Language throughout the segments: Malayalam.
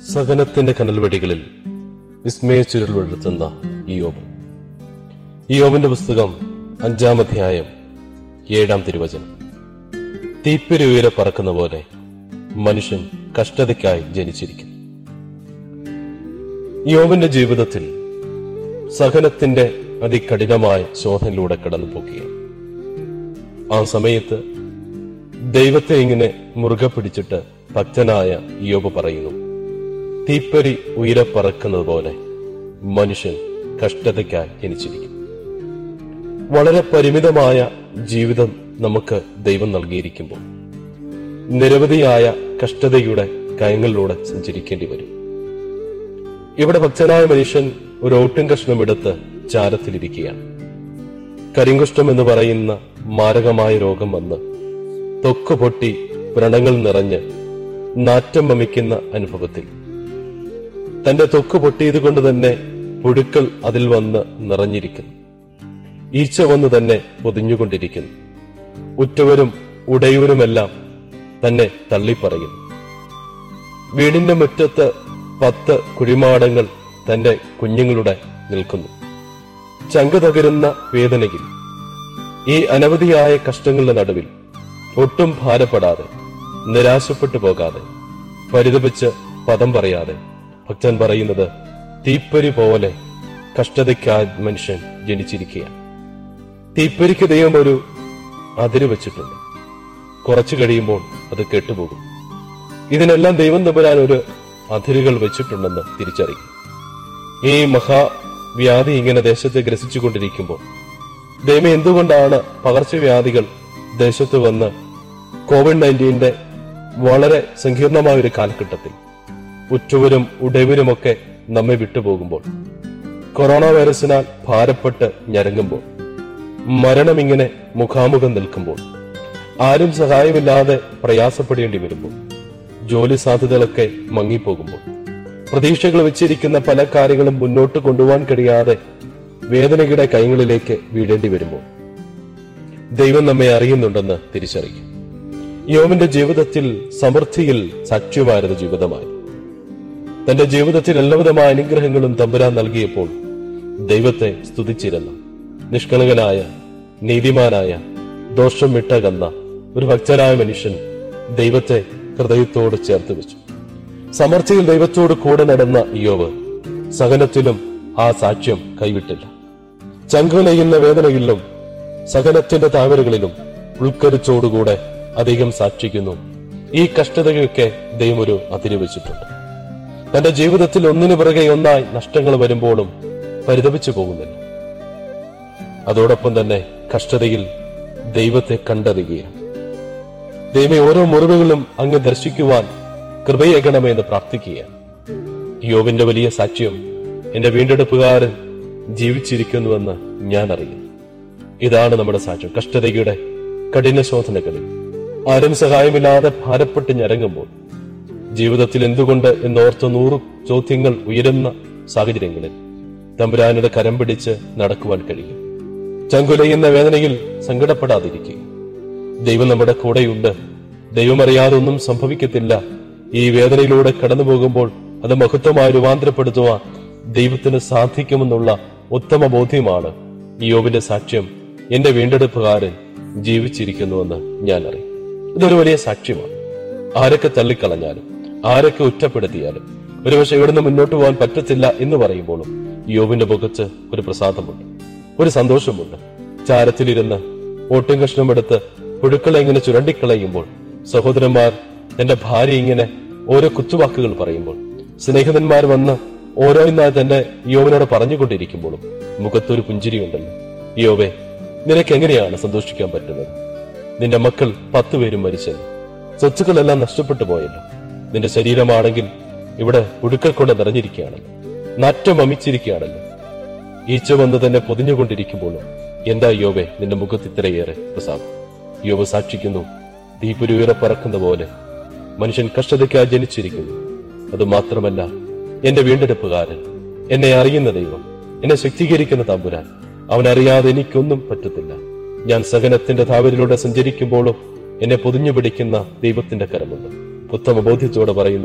സഹനത്തിന്റെ കനൽവെടികളിൽ വിസ്മയ ചുരുൾ വെളുത്തുന്ന ഇയ്യോബ്. ഇയ്യോബിന്റെ പുസ്തകം 5-ാം അധ്യായം 7-ാം തിരുവചനം. തീപ്പൊരി ഉയരെ പറക്കുന്ന പോലെ മനുഷ്യൻ കഷ്ടതയ്ക്കായി ജനിച്ചിരിക്കുന്നു. ഇയ്യോബിന്റെ ജീവിതത്തിൽ സഹനത്തിന്റെ അതികഠിനമായ ശോധനയിലൂടെ കടന്നുപോകുകയാണ്. ആ സമയത്ത് ദൈവത്തെ ഇങ്ങനെ മുറുകെ പിടിച്ചിട്ട് ഭക്തനായ ഇയ്യോബ് പറയുന്നു, തീപ്പൊരി ഉയരെ പറക്കുന്നത് പോലെ മനുഷ്യൻ കഷ്ടതയ്ക്കായി ജനിച്ചിരിക്കുന്നു. വളരെ പരിമിതമായ ജീവിതം നമുക്ക് ദൈവം നൽകിയിരിക്കുമ്പോൾ നിരവധിയായ കഷ്ടതയുടെ കയങ്ങളിലൂടെ സഞ്ചരിക്കേണ്ടി വരും. ഇവിടെ ഭക്തനായ മനുഷ്യൻ ഒരു ഓട്ടും കഷ്ണം എടുത്ത് ചാരത്തിലിരിക്കുകയാണ്. കരിങ്കുഷ്ഠം എന്ന് പറയുന്ന മാരകമായ രോഗം വന്ന് ത്വക്ക് പൊട്ടി വ്രണങ്ങൾ നിറഞ്ഞ് നാറ്റം വമിക്കുന്ന അനുഭവത്തിൽ തന്റെ ത്വക്ക് പൊട്ടിയത് കൊണ്ട് തന്നെ പുഴുക്കൾ അതിൽ വന്ന് നിറഞ്ഞിരിക്കുന്നു. ഈച്ച വന്ന് തന്നെ പൊതിഞ്ഞുകൊണ്ടിരിക്കുന്നു. ഉറ്റവരും ഉടയവരുമെല്ലാം തന്നെ തള്ളിപ്പറയുന്നു. വീടിന്റെ മുറ്റത്ത് 10 കുഴിമാടങ്ങൾ തന്റെ കുഞ്ഞുങ്ങളുടെ നിൽക്കുന്നു. ചങ്ക് തകരുന്ന വേദനയിൽ ഈ അനവധിയായ കഷ്ടങ്ങളുടെ നടുവിൽ ഒട്ടും ഭാരപ്പെടാതെ, നിരാശപ്പെട്ടു പോകാതെ, പരിതപിച്ച് പദം പറയാതെ ഭക്തൻ പറയുന്നത്, തീപ്പൊരി പോലെ കഷ്ടതയ്ക്കായി മനുഷ്യൻ ജനിച്ചിരിക്കുകയാണ്. തീപ്പൊരിക്ക് ദൈവം ഒരു അതിര് വെച്ചിട്ടുണ്ട്. കുറച്ചു കഴിയുമ്പോൾ അത് കെട്ടുപോകും. ഇതിനെല്ലാം ദൈവം തമ്പുരാൻ ഒരു അതിരുകൾ വെച്ചിട്ടുണ്ടെന്ന് തിരിച്ചറിയും. ഈ മഹാവ്യാധി ഇങ്ങനെ ദേശത്തെ ഗ്രസിച്ചുകൊണ്ടിരിക്കുമ്പോൾ ദൈവം എന്തുകൊണ്ടാണ് പകർച്ചവ്യാധികൾ ദേശത്ത് വന്ന് COVID-19 വളരെ സങ്കീർണമായ ഒരു കാലഘട്ടത്തിൽ ഉറ്റവരും ഉടയവരുമൊക്കെ നമ്മെ വിട്ടുപോകുമ്പോൾ, കൊറോണ വൈറസിനാൽ ഭാരപ്പെട്ട് ഞരങ്ങുമ്പോൾ, മരണം ഇങ്ങനെ മുഖാമുഖം നിൽക്കുമ്പോൾ, ആരും സഹായമില്ലാതെ പ്രയാസപ്പെടേണ്ടി വരുമ്പോൾ, ജോലി സാധ്യതകളൊക്കെ മങ്ങിപ്പോകുമ്പോൾ, പ്രതീക്ഷകൾ വെച്ചിരിക്കുന്ന പല കാര്യങ്ങളും മുന്നോട്ട് കൊണ്ടുപോകാൻ കഴിയാതെ വേദനയുടെ കൈകളിലേക്ക് വീഴേണ്ടി വരുമ്പോൾ ദൈവം നമ്മെ അറിയുന്നുണ്ടെന്ന് തിരിച്ചറിയും. ഇയ്യോബിന്റെ ജീവിതത്തിൽ സമൃദ്ധിയിൽ സാക്ഷ്യമായിരുന്ന ജീവിതമായി. തന്റെ ജീവിതത്തിൽ എല്ലാവിധമായ അനുഗ്രഹങ്ങളും തമ്പുരാൻ നൽകിയപ്പോൾ ദൈവത്തെ സ്തുതിച്ചിരുന്ന നിഷ്കളങ്കനായ, നീതിമാനായ, ദോഷം വിട്ടകന്ന ഒരു ഭക്തനായ മനുഷ്യൻ ദൈവത്തെ ഹൃദയത്തോട് ചേർത്ത് വെച്ചു. സമൃദ്ധിയിൽ ദൈവത്തോട് കൂടെ നടന്ന ഇയ്യോബ് സഹനത്തിലും ആ സാക്ഷ്യം കൈവിട്ടില്ല. ചങ്കുലയുന്ന വേദനയിലും സഹനത്തിന്റെ താഴ്വരകളിലും ഉൾക്കരുച്ചോടുകൂടെ അധികം സാക്ഷിക്കുന്നു. ഈ കഷ്ടതയൊക്കെ ദൈവം ഒരു അതിര് വെച്ചിട്ടുണ്ട്. തന്റെ ജീവിതത്തിൽ ഒന്നിനു പിറകെ ഒന്നായി നഷ്ടങ്ങൾ വരുമ്പോഴും പരിതപിച്ചു പോകുന്നില്ല. അതോടൊപ്പം തന്നെ കഷ്ടതയിൽ ദൈവത്തെ കണ്ടറിയുകയാണ്. ദൈവം ഓരോ മുറിവുകളും അങ്ങ് ദർശിക്കുവാൻ കൃപയേകണമെന്ന് പ്രാർത്ഥിക്കുകയാണ്. ഇയ്യോബിന്റെ വലിയ സാക്ഷ്യം, എന്റെ വീണ്ടെടുപ്പുകാരൻ ജീവിച്ചിരിക്കുന്നുവെന്ന് ഞാൻ അറിയുന്നു. ഇതാണ് നമ്മുടെ സാക്ഷ്യം. കഷ്ടതയുടെ കഠിന ശോധനകളിൽ ആരും സഹായമില്ലാതെ ഭാരപ്പെട്ട് ഞരങ്ങുമ്പോൾ, ജീവിതത്തിൽ എന്തുകൊണ്ട് എന്നോർത്ത് 100 ചോദ്യങ്ങൾ ഉയരുന്ന സാഹചര്യങ്ങളിൽ തമ്പുരാനുടെ കരം പിടിച്ച് നടക്കുവാൻ കഴിയും. ചങ്കുലയുന്ന വേദനയിൽ സങ്കടപ്പെടാതിരിക്കുക. ദൈവം നമ്മുടെ കൂടെയുണ്ട്. ദൈവം അറിയാതെ ഒന്നും സംഭവിക്കത്തില്ല. ഈ വേദനയിലൂടെ കടന്നു പോകുമ്പോൾ അത് മഹത്വമായി രൂപാന്തരപ്പെടുത്തുവാൻ ദൈവത്തിന് സാധിക്കുമെന്നുള്ള ഉത്തമ ബോധ്യമാണ് ഇയ്യോബിന്റെ സാക്ഷ്യം. എന്റെ വീണ്ടെടുപ്പുകാരൻ ജീവിച്ചിരിക്കുന്നുവെന്ന് ഞാൻ അറിയും. ഇതൊരു വലിയ സാക്ഷ്യമാണ്. ആരൊക്കെ തള്ളിക്കളഞ്ഞാലും, ആരൊക്കെ കുറ്റപ്പെടുത്തിയാലും, ഒരുപക്ഷെ ഇവിടുന്ന് മുന്നോട്ട് പോകാൻ പറ്റത്തില്ല എന്ന് പറയുമ്പോഴും ഇയ്യോബിന്റെ മുഖത്ത് ഒരു പ്രസാദമുണ്ട്, ഒരു സന്തോഷമുണ്ട്. ചാരത്തിലിരുന്ന് ഓട്ടും കഷ്ണമെടുത്ത് പുഴുക്കളെ ഇങ്ങനെ ചുരണ്ടിക്കളയുമ്പോൾ, സഹോദരന്മാർ തന്റെ ഭാര്യ ഇങ്ങനെ ഓരോ കുത്തുവാക്കുകൾ പറയുമ്പോൾ, സ്നേഹിതന്മാർ വന്ന് ഓരോന്നായി തന്റെ ഇയ്യോബിനോട് പറഞ്ഞുകൊണ്ടിരിക്കുമ്പോഴും മുഖത്തൊരു പുഞ്ചിരിയുണ്ടല്ലോ. ഇയ്യോബേ, നിനക്ക് എങ്ങനെയാണ് സന്തോഷിക്കാൻ പറ്റുന്നത്? നിന്റെ മക്കൾ 10 പേരും മരിച്ചല്ലോ, സ്വത്തുക്കളെല്ലാം നഷ്ടപ്പെട്ടു പോയല്ലോ, നിന്റെ ശരീരമാണെങ്കിൽ ഇവിടെ പുഴുക്കൾ കൊണ്ട് നിറഞ്ഞിരിക്കുകയാണല്ലോ, നാറ്റം വമിച്ചിരിക്കുകയാണല്ലോ, ഈച്ച വന്ന് തന്നെ പൊതിഞ്ഞുകൊണ്ടിരിക്കുമ്പോഴും എന്താ ഇയ്യോബേ നിന്റെ മുഖത്ത് ഇത്രയേറെ പ്രസാദം? ഇയ്യോബ് സാക്ഷിക്കുന്നു, തീപ്പൊരി ഉയരെ പറക്കുന്ന പോലെ മനുഷ്യൻ കഷ്ടതയ്ക്കായി ജനിച്ചിരിക്കുന്നു. അതുമാത്രമല്ല, എന്റെ വീണ്ടെടുപ്പുകാരൻ, എന്നെ അറിയുന്ന ദൈവം, എന്നെ ശക്തീകരിക്കുന്ന തമ്പുരാൻ, അവനറിയാതെ എനിക്കൊന്നും പറ്റത്തില്ല. ഞാൻ സഹനത്തിന്റെ താഴ്വരയിലൂടെ സഞ്ചരിക്കുമ്പോഴും എന്നെ പൊതിഞ്ഞു പിടിക്കുന്ന ദൈവത്തിന്റെ കരമുണ്ട്. ഉത്തമ ബോധ്യത്തോടെ പറയുന്നു,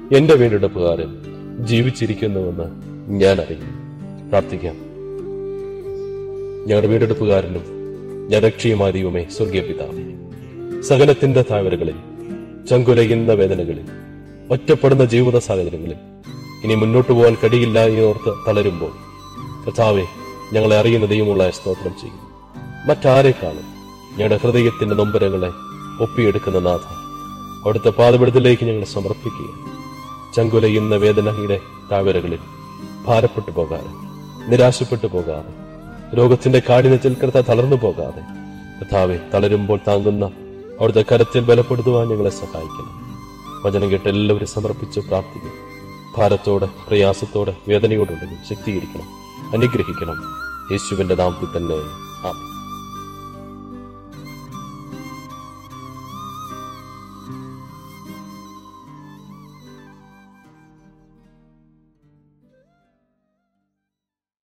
എന്റെ വീണ്ടെടുപ്പുകാരൻ ജീവിച്ചിരിക്കുന്നുവെന്ന് ഞാൻ അറിയുന്നു. പ്രാർത്ഥിക്കാം. ഞങ്ങളുടെ വീണ്ടെടുപ്പുകാരനും ഞാൻ രക്ഷയുമായ ദൈവമേ, സ്വർഗീയ പിതാവേ, സഹനത്തിന്റെ താഴ്വരകളിൽ, ചങ്കുലയുന്ന വേദനകളിൽ, ഒറ്റപ്പെടുന്ന ജീവിത സാഹചര്യങ്ങളിൽ ഇനി മുന്നോട്ട് പോകാൻ കഴിയില്ല എന്നോർത്ത് തളരുമ്പോൾ കർത്താവേ, ഞങ്ങളെ അറിയുന്ന ദൈവമുള്ള സ്തോത്രം ചെയ്യും. മറ്റാരെക്കാളും ഞങ്ങളുടെ ഹൃദയത്തിന്റെ നൊമ്പരങ്ങളെ ഒപ്പിയെടുക്കുന്ന നാഥ, അവിടുത്തെ പാദപീഠത്തിലേക്ക് ഞങ്ങളെ സമർപ്പിക്കുക. ചങ്കുലയുന്ന വേദനയുടെ താഴ്വരകളിൽ ഭാരപ്പെട്ടു പോകാതെ, നിരാശപ്പെട്ടു പോകാതെ, രോഗത്തിന്റെ കാഠിന്യത്തിൽ കർത്താവ് തളർന്നു പോകാതെ, കർത്താവെ, തളരുമ്പോൾ താങ്ങുന്ന അവിടുത്തെ കരത്തിൽ ബലപ്പെടുത്തുവാൻ ഞങ്ങളെ സഹായിക്കണം. വചനം കേട്ട് എല്ലാവരും സമർപ്പിച്ച് പ്രാർത്ഥിക്കും. ഭാരത്തോടെ, പ്രയാസത്തോടെ, വേദനയോടുണ്ടെങ്കിൽ ശക്തീകരിക്കണം, അനുഗ്രഹിക്കണം. യേശുവിന്റെ നാമത്തിൽ തന്നെ ആമേൻ.